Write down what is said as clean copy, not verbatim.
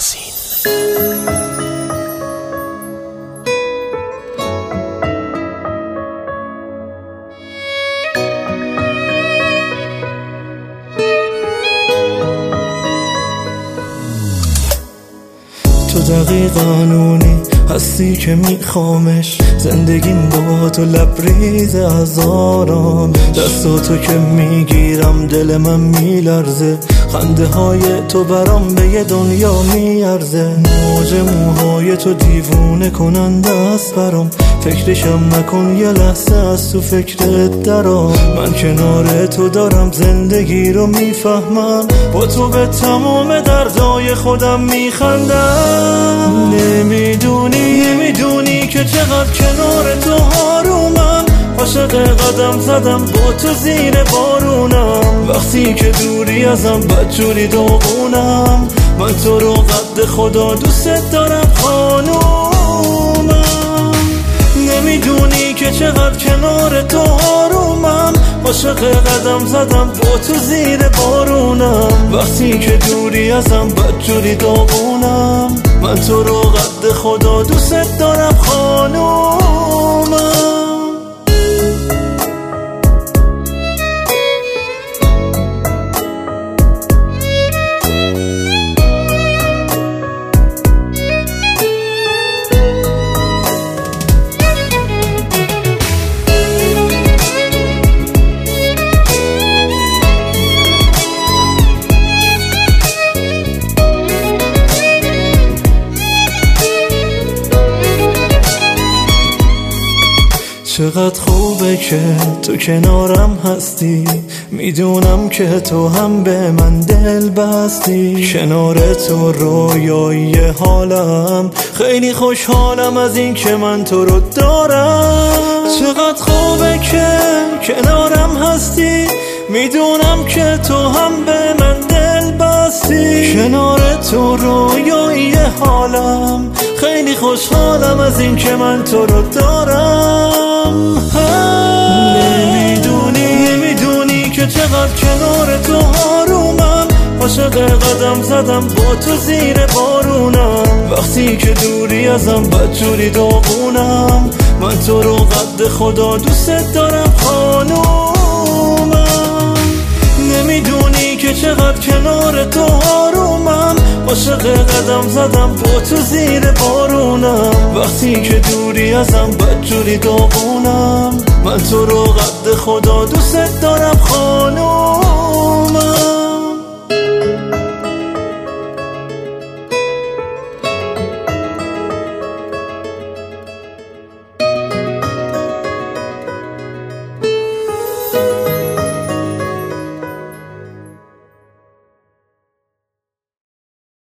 یاسین. تو دقیقاً اونی هستی که میخوامش، زندگیم با تو لبریز از آرام، دستاتو که میگیرم دل من میلرزه، خنده های تو برام به یه دنیا میارزه، موج موهای تو دیوونه کننده است برام، فکرشم نکن یه لحظه از تو فکرت درام، من کنار تو دارم زندگی رو میفهمم، با تو به تمام دردای خودم میخندم. نمیدونی که چقدر کنار تو آرومم، عاشق قدم زدم با تو زیر بارونم، وقتی که دوری ازم بدجوری داغونم، من تو رو قد خدا دوست دارم خانومم. نمیدونی که چقدر کنار تو آرومم، عاشق قدم زدم با تو زیر بارونم، وقتی که دوری ازم بدجوری داغونم، من تو رو قد خدا دوست دارم خانومم. چقدر خوبه که تو کنارم هستی، میدونم که تو هم به من دل بستی، کنار تو رویایی حالم، خیلی خوشحالم از این که من تو رو دارم. چقدر خوبه که کنارم هستی، میدونم که تو هم به من دل بستی، کنار تو رویایی حالم، خیلی خوشحالم از این که من تو رو دارم. نمیدونی که چقدر کنار تو آرومم، عاشق قدم زدم با تو زیر بارونم، وقتی که دوری ازم بدجوری داغونم، من تو رو قد خدا دوست دارم خانومم. نمیدونی که چقدر کنار تو آرومم، عاشق قدم زدم با تو زیر بارونم، وقتی که دوری ازم بدجوری داغونم، من تو رو قد خدا دوست دارم خانومم.